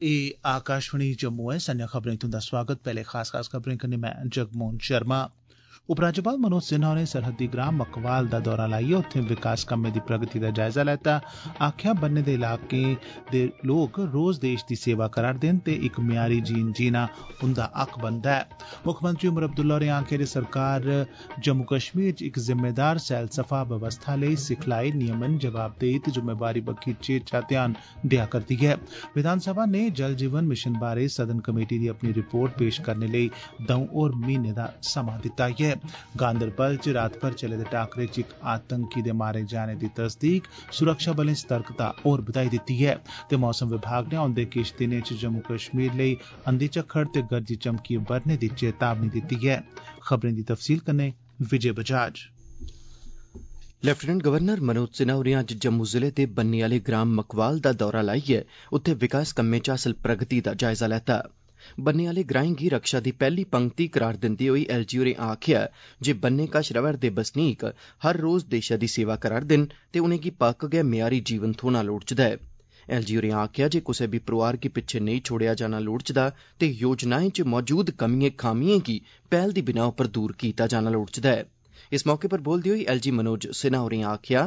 आकाशवाणी जम्मू है। संजा खबरें तुंदा स्वागत। पहले खास खबरें कन्नै मैं जगमोहन शर्मा। उपराज्यपाल मनोज सिन्हा होरें सरहदी ग्रां मकवाल दा दौरा लाइयै उत्थें विकास कम्में दी प्रगति दा जायजा लैता। आखेआ बन्ने दे इलाकें दे लोक रोज देश दी सेवा करा'रदे न ते इक म्यारी जीन जीना उंदा हक बनदा ऐ। मुक्खमंत्री उमर अब्दुल्ला होरें आखेआ जे सरकार जम्मू कश्मीर च इक जिम्मेदार सैलसफा व्यवस्था लेई सिखलाई, नियमन, जवाबदेही ते जुम्मेवारी बक्खी चेचा ध्यान देआ करदी ऐ। विधानसभा ने जल जीवन मिशन बारै सदन कमेटी दी अपनी रिपोर्ट पेश करने लेई 2 होर म्हीने दा समां दित्ता ऐ। गांदरबल च रात भर चले दे टाकरे च इक आतंकी दे मारे जाने दी तस्दीक, सुरक्षा बलें सतर्कता होर बधाई दित्ती ऐ ते मौसम विभाग ने औंदे किश दिनें च जम्मू कश्मीर लेई अंधी झक्खड़ ते गर्जी चमकी बरने दी चेतावनी दित्ती ऐ। खबरें दी तफसील कन्नै विजय बजाज। लेफ्टिनेंट गवर्नर मनोज सिन्हा होरें अज्ज जम्मू जिले दे बन्नी आले ग्राम मकवाल दा दौरा लाइयै उत्थे विकास कम्में च हासल प्रगति दा जायजा लैता। बन्ने आले ग्राएं गी रक्षा दी पैहली पंक्ति करार दिंदे होई एलजी होरें आखेआ जे बन्ने कश रवै'रदे बसनीक हर रोज देशै दी सेवा करा'रदे न ते उनेंगी पक्क गै म्यारी जीवन थ्होना लोड़चदा ऐ। एलजी होरें आखेआ जे कुसै बी परोआर गी पिच्छे नेईं छोड़ेआ जाना लोड़चदा ते योजनाएं च मौजूद कमियें खामियें गी पैहल दी बिनाह उप्पर दूर कीता जाना लोड़चदा है। इस मौके पर बोलदे होई एलजी मनोज सिन्हा होरें आखेआ,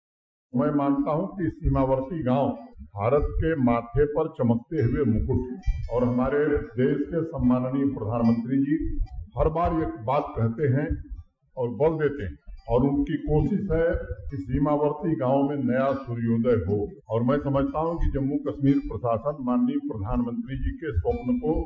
मैं मानता हूं कि सीमावर्ती गांव भारत के माथे पर चमकते हुए मुकुट और हमारे देश के सम्माननीय प्रधानमंत्री जी हर बार एक बात कहते हैं और बल देते हैं और उनकी कोशिश है कि सीमावर्ती गांव में नया सूर्योदय हो। और मैं समझता हूं कि जम्मू कश्मीर प्रशासन माननीय प्रधानमंत्री जी के स्वप्न को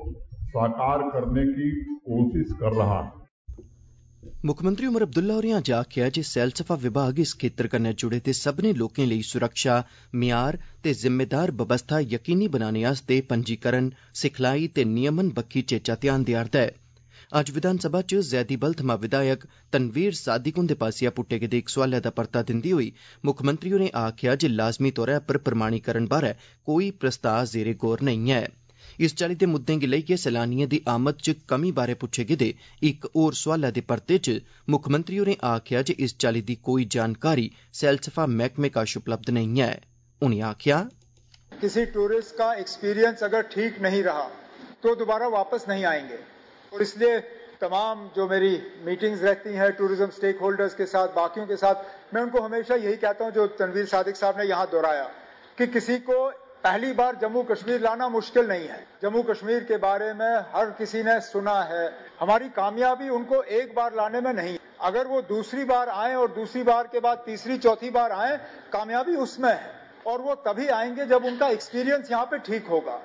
साकार करने की कोशिश कर रहा है। मुक्खमंत्री उमर अब्दुल्ला होरें अज्ज आखेआ जे सैलसफा विभाग इस खेत्तर कन्नै जुड़े दे सब्भनें लोकें लेई सुरक्षा, म्यार ते जिम्मेदार बवस्था यकीनी बनाने आस्तै पंजीकरण, सिखलाई ते नियमन बक्खी चेचा ध्यान देआ'रदा ऐ। अज्ज विधानसभा च जैदी बल थमां विधायक तनवीर सादिक हुंदे पास्सेआ पुट्टे गेदे इक सोआलै दा परता दिंदे होई मुक्खमंत्री होरें आखेआ जे लाज़मी तौरा पर प्रमाणीकरण बारै कोई प्रस्ताव जेरे गौर नेईं ऐ। इस चाल्ली दे मुद्दें गी लेइयै सैलानिएं दी आमद च कमी बारै पुच्छे गेदे इक होर सोआलै दे परते च मुक्खमंत्री होरें आखेआ जे इस चाल्ली दी कोई जानकारी सैलसफा मैह्कमे कश उपलब्ध नेईं ऐ। उनें आखेआ, किसी टूरिस्ट का एक्सपीरियंस अगर ठीक नहीं रहा तो दोबारा वापस नहीं आएंगे और इसलिए तमाम जो मेरी मीटिंग्स रहती हैं टूरिज्म स्टेक होल्डर्स के साथ, बाकियों के साथ, मैं उनको हमेशा यही कहता हूं जो तनवीर सादिक साहब ने यहां दोहराया कि किसी को पहली बार जम्मू कश्मीर लाना मुश्किल नहीं है। जम्मू कश्मीर के बारे में हर किसी ने सुना है। हमारी कामयाबी उनको एक बार लाने में नहीं, अगर वो दूसरी बार आए और दूसरी बार के बाद तीसरी चौथी बार आए, कामयाबी उसमें है और वो तभी आएंगे जब उनका एक्सपीरियंस यहाँ पे ठीक होगा।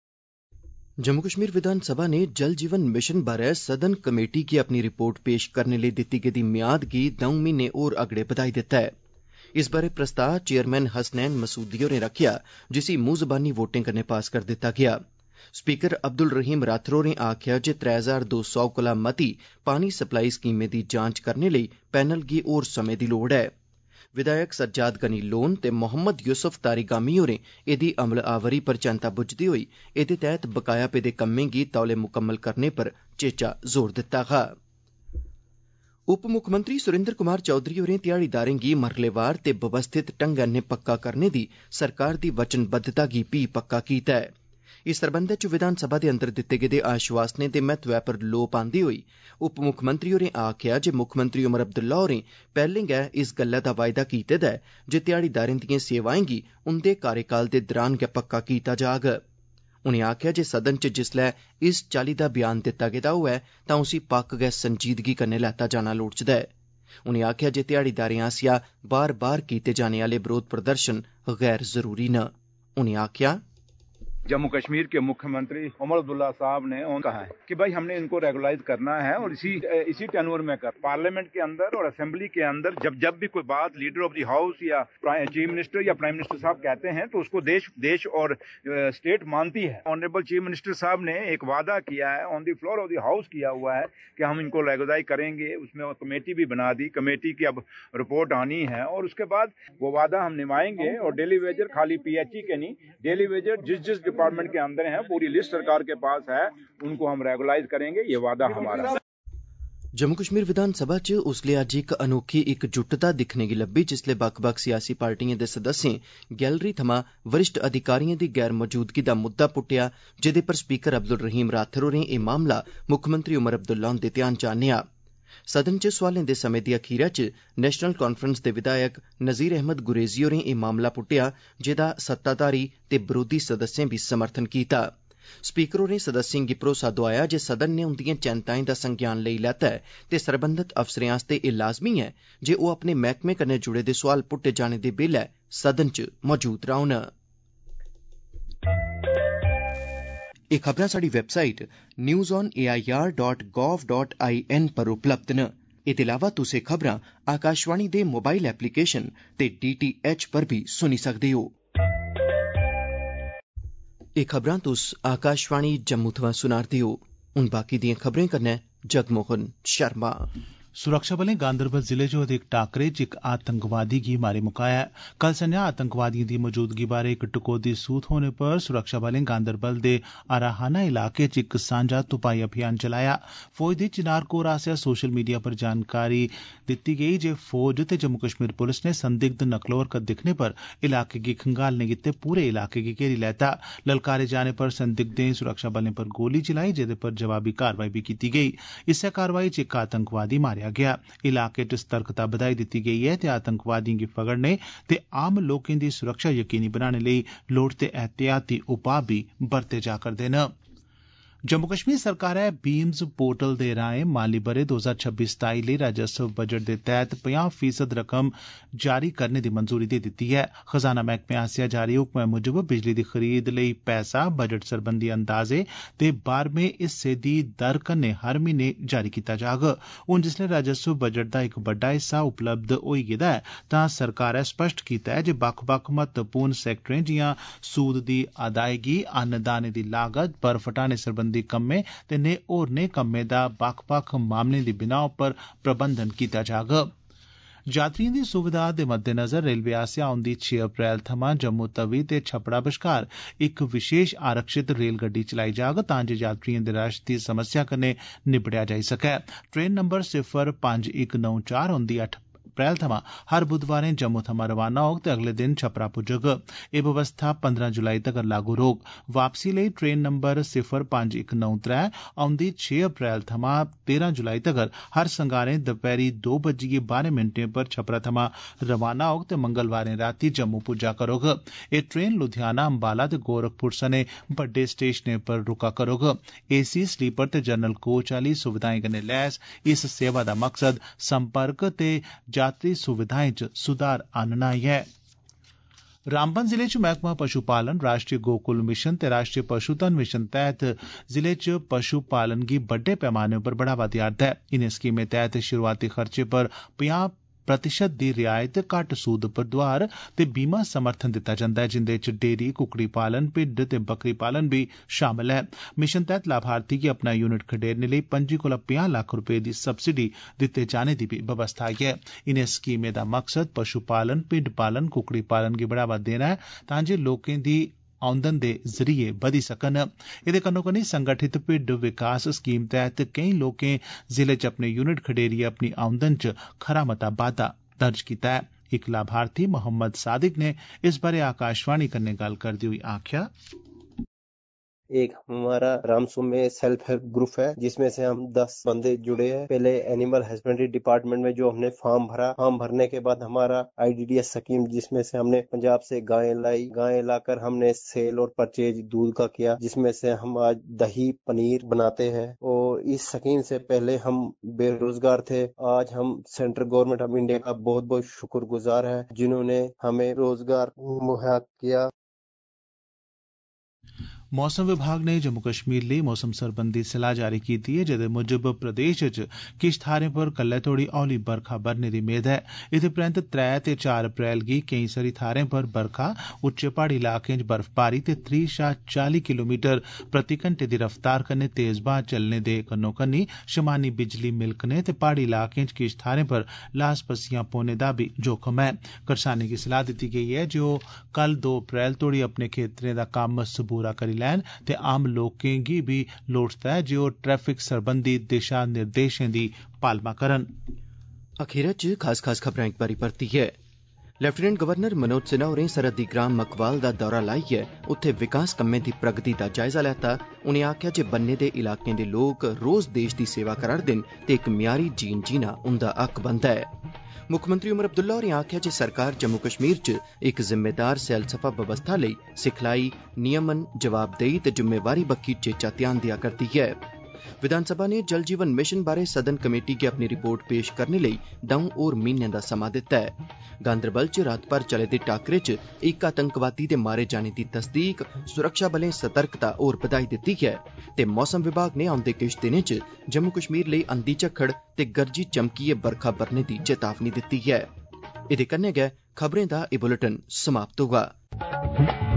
जम्मू कश्मीर विधानसभा ने जल जीवन मिशन बारै सदन कमेटी गी अपनी रिपोर्ट पेश करने लेई दित्ती गेदी म्याद गी 2 महीने होर अगड़े बधाई दित्ता है। इस बारै प्रस्ताव चेयरमैन हसनैन मसूदी होरें रखेआ, जिसी मूंह जबानी वोटें कन्नै पास कर दित्ता गेआ। स्पीकर अब्दुल रहीम राथर होरें आखेआ जे 3200 कोला मती पानी सप्लाई स्कीमें दी जांच करने लेई पैनल गी होर समें दी लोड़ ऐ। विधायक सज्जाद गनी लोन ते मोहम्मद यूसुफ तारिगामी होरें एह्दी अमलआवरी पर चैंता बुज्झदे होई एह्दे तैह्त बकाया पेदे कम्में गी तौले मुकम्मल करने पर चेचा जोर दित्ता हा। उप मुक्खमंत्री सुरेंद्र कुमार चौधरी होरें ध्याड़ीदारें गी मरहलेवार ते व्यवस्थित ढंगै नै पक्का करने दी सरकार दी वचनबद्धता गी भी पक्का कीता ऐ। इस सरबंधै च विधानसभा दे अंदर दित्ते गेदे आश्वासनें दे महत्वै पर लोऽ पांदे होई उप मुक्खमंत्री होरें आखेआ जे मुक्खमंत्री उमर अब्दुल्ला होरें पैह्लें गै इस गल्लै दा वायदा कीते दा ऐ जे ध्याड़ीदारें दिएं सेवाएं गी उंदे कार्यकाल दे दरान गै पक्का कीता जाग। उनें आखेआ जे सदन च जिसलै इस चाल्ली दा बयान दित्ता गेदा होऐ तां उसी पक्क गै संजीदगी कन्नै लैता जाना लोड़चदा ऐ। उनें आखेआ जे ध्याड़ीदारें आसेआ बार बार कीते जाने आह्ले बरोध प्रदर्शन गैर जरूरी न। उनें आखेआ, जम्मू कश्मीर के मुख्यमंत्री उमर अब्दुल्ला साहब ने कहा है कि भाई हमने इनको रेगुलाइज करना है और इसी टेन्योर में कर पार्लियामेंट के अंदर और असेंबली के अंदर जब भी कोई बात लीडर ऑफ द हाउस या चीफ मिनिस्टर या प्राइम मिनिस्टर साहब कहते हैं तो उसको देश और स्टेट मानती है। ऑनरेबल चीफ मिनिस्टर साहब ने एक वादा किया है, on the floor of the house किया हुआ है कि हम इनको रेगुलाइज करेंगे। उसमें कमेटी भी बना दी, कमेटी की अब रिपोर्ट आनी है और उसके बाद वो वादा हम निभाएंगे और डेली वेजर खाली पीएचई के नहीं, डेली वेजर जिस डिपार्टमेंट के अंदर है पूरी लिस्ट सरकार के पास है, उनको हम रेगुलाइज करेंगे, ये वादा हमारा। जम्मू कश्मीर विधानसभा च उसलै अज्ज इक अनोखी इकजुटता दिक्खने गी लब्भी जिसलै बक्ख-बक्ख सियासी पार्टिएं दे सदस्यें गैलरी थमां वरिष्ठ अधिकारिएं दी गैर मौजूदगी दा मुद्दा पुट्टेआ जेदे पर स्पीकर अब्दुल रहीम राथर होरें एह् मामला मुक्खमंत्री उमर अब्दुल्ला हुंदे ध्यान च आह्न्नेआ। सदन च सोआलें दे समें दी अखीरै च नेशनल कांफ्रेंस दे विधायक नज़ीर अहमद गुरेजी होरें एह् मामला पुट्टेआ जेदा सत्ताधारी ते बरोधी सदस्यें बी समर्थन कीता। स्पीकर होरें सदस्यें गी भरोसा दोआया जे सदन नै उंदिएं चैंताएं दा संज्ञान लेई लैता ऐ ते सरबंधत अफसरें आस्तै एह् लाज़मी ऐ जे ओह् अपने मैह्कमे कन्नै जुड़े दे सोआल पुट्टे जाने दे बेल्लै सदन च मौजूद रौह्न। एह् खबरां साढ़ी वैबसाइट newsonair.gov.in पर उपलब्ध न। एह्दे अलावा तुस एह् खबरां आकाशवाणी दे मोबाइल एप्लीकेशन ते DTH पर भी सुनी सकदे हो। एह् खबरां तुस आकाशवाणी जम्मू थमां सुना'रदे हो। हुन बाकी दिएं खबरें कन्नै जगमोहन शर्मा। सुरक्षाबलें गांदरबल जिले च होए दे इक टाकरे च इक आतंकवादी गी मारी मुकाया। कल संझा आतंकवादिएं दी मौजूदगी बारै इक टकोह्दी सूह थ्होने पर सुरक्षाबलें गांदरबल दे आराहाना इलाके च इक सांझा तुपाई अभियान चलाया। फौज दी चिनार कोर आसेआ सोशल मीडिया पर जानकारी दित्ती गेई जे फौज ते जम्मू कश्मीर पुलस नै संदिग्ध नकलो हरकत दिक्खने पर इलाके गी खंगालने गित्ते पूरे इलाके गी घेरी लैता। ललकारे जाने पर संदिग्धें सुरक्षाबलें पर गोली चलाई जेदे पर जवाबी कारवाई बी कीती गेई। इस्सै कारवाई च इक आतंकवादी मारेआ गया। इलाके च सतर्कता बधाई दित्ती गेई ऐ ते आतंकवादिएं गी फगड़ने ते आम लोकें दी सुरक्षा यकीनी बनाने लेई लोड़चदे एहतियाती उपाऽ बी बरते जा करदे न। जम्मू कश्मीर सरकारै बीम्स पोर्टल दे राएं माली ब'रे 2026-27 लेई राजस्व बजट दे तैह्त 50% रकम जारी करने दी मंजूरी दे दित्ती ऐ। खजाना मैह्कमे आसेआ जारी हुक्मै मुजब बिजली दी खरीद लेई पैसा बजट सरबंधी अंदाजे ते 12वें हिस्से दी दर कन्नै हर म्हीने जारी कीता जाग। हून जिसलै राजस्व बजट दा इक बड्डा हिस्सा उपलब्ध होई गेदा ऐ तां सरकारै स्पष्ट कीता ऐ जे बक्ख-बक्ख महत्वपूर्ण सैक्टरें जिआं सूद दी अदायगी, अन्नदाने दी लागत, बर्फ हटाने सरबंधी कम्में ते होरनें कम्में दा बक्ख-बक्ख मामलें दी बिनाह उप्पर प्रबंधन कीता जाग। यात्रिएं दी सुविधा दे मद्देनज़र रेलवे आसेआ औंदी 6 अप्रैल थमां जम्मू तवी ते छपड़ा बश्कार इक विशेष आरक्षित रेलगड्डी चलाई जाग तां जे यात्रिएं दे रश दी समस्या कन्नै निबड़ेआ जाई सकै। ट्रेन नंबर 05194 औंदी 8 अप्रैल थमां हर बुधवारें जम्मू थमां रवाना होग ते अगले दिन छपरा पुज्जग। एह् बवस्था 15 जुलाई तगर लागू रौह्ग। वापसी लेई ट्रेन नंबर 05193 औंदी 6 अप्रैल थमां 13 जुलाई तगर हर संगारें दपैह्री 2:12 पर छपरा थमां रवाना होग ते मंगलवारें रातीं जम्मू पुज्जा करोग। एह् ट्रेन लुधियाना, अम्बाला ते गोरखपुर सने बड्डे स्टेशनें पर रुका करोग। AC, स्लीपर ते जनरल कोच आह्ली सुविधाएं कन्नै लैस इस सेवा दा मकसद संपर्क ते यात्री सुविधाएं च सुधार आनना ऐ। रामबन जिले च मैह्कमा पशु पालन, राष्ट्रीय गोकुल मिशन ते राष्ट्रीय पशुधन मिशन तैह्त जिले च पशु पालन गी बड्डे पैमाने पर बढ़ावा देआ'रदा ऐ। इनें स्कीमें तैह्त शुरुआती खर्चे पर 50% दी रियायत, घट्ट सूद पर दोआर ते बीमा समर्थन दित्ता जंदा ऐ जिंदे च डेयरी, कुकड़ी पालन, भिड्ड ते बकरी पालन बी शामल ऐ। मिशन तैह्त लाभार्थी गी अपना यूनिट खडेरने लेई 25 कोला 50 लक्ख रपेऽ दी सब्सिडी दित्ते जाने दी बी बवस्था ऐ। इनें स्कीमें दा मकसद पशु पालन, भिड्ड पालन, कुकड़ी पालन गी बढ़ावा देना ऐ तां जे लोकें दी औंदन दे जरिए बधी सकन। एह्दे कन्नोकन्नी संगठित भिड्ड विकास स्कीम तैह्त केईं लोकें जिले च अपने यूनिट खडेरिए अपनी औंदन च खरा मता बाद्दा दर्ज कीता ऐ। इक लाभार्थी मोहम्मद सादिक ने इस बारे आकाशवाणी कन्नै गल्ल करदे होई आखेआ, एक हमारा रामसू में सेल्फ हेल्प ग्रुप है जिसमें से हम 10 बंदे जुड़े हैं। पहले एनिमल हस्बेंड्री डिपार्टमेंट में जो हमने फॉर्म भरा, फॉर्म भरने के बाद हमारा IDDS स्कीम जिसमें से हमने पंजाब से गायें लाई, गायें लाकर हमने सेल और परचेज दूध का किया जिसमें से हम आज दही पनीर बनाते हैं। और इस स्कीम से पहले हम बेरोजगार थे, आज हम सेंट्रल गवर्नमेंट ऑफ इंडिया का बहुत बहुत शुक्रगुजार है जिन्होंने हमें रोजगार मुहैया किया। मौसम विभाग ने जम्मू कश्मीर लेई मौसम सरबंधी सलाह जारी कीती ऐ जेदे मुजब प्रदेश च किश थाहरें पर कल्लै तोड़ी हौली बरखा बरने दी मेद ऐ। एह्दे परैंत 3 ते 4 अप्रैल गी केईं सारी थाहरें पर बरखा, उच्चे प्हाड़ी इलाकें च बर्फबारी ते 30 शा 40 किलोमीटर प्रति घंटे दी रफ्तार कन्नै तेज ब्हाऽ चलने दे कन्नोकन्नी शमानी बिजली मिलकने ते प्हाड़ी इलाकें च किश थाहरें पर लास पस्सियां पौने दा बी जोखम ऐ। करसानें गी सलाह दित्ती गेई ऐ जे ओह् कल 2 अप्रैल तोड़ी अपने खेत्तरें दा कम्म सबूरा करी लैन ते आम लोकें गी बी लोड़चदा ऐ जे ओह् ट्रैफिक सरबंधी दिशा निर्देशें दी पालमा करन। अखीरै च खास खबरां इक बारी परतियै। लेफ्टिनेंट गवर्नर मनोज सिन्हा होरें सरहदी ग्राम मकवाल दा दौरा लाइयै उत्थे विकास कम्में दी प्रगति दा जायजा लैता। उनें आखेआ जे बन्ने दे इलाकें दे लोक रोज देश दी सेवा करा'रदे न ते इक म्यारी जीन जीना उंदा हक बनदा ऐ। मुक्खमंत्री उमर अब्दुल्ला होरें आखेआ जे सरकार जम्मू कश्मीर च इक जिम्मेदार सैलसफा बवस्था लेई सिखलाई, नियमन, जवाबदेही ते जिम्मेवारी बक्खी चेचा ध्यान देआ करदी ऐ। विधानसभा ने जल जीवन मिशन बारै सदन कमेटी गी अपनी रिपोर्ट पेश करने लेई 2 होर म्हीनें दा समां दित्ता है। गांदरबल च रात भर चले दे टाकरे च इक आतंकवादी दे मारे जाने दी तस्दीक, सुरक्षा बलें सतर्कता होर बधाई दित्ती है ते मौसम विभाग ने औंदे किश दिनें च जम्मू कश्मीर लेई अंधी झक्खड़ ते गरजी चमकियै बरखा बरने दी चेतावनी दित्ती है। एह्दे कन्नै गै खबरें दा एह् बुलेटिन समाप्त होआ।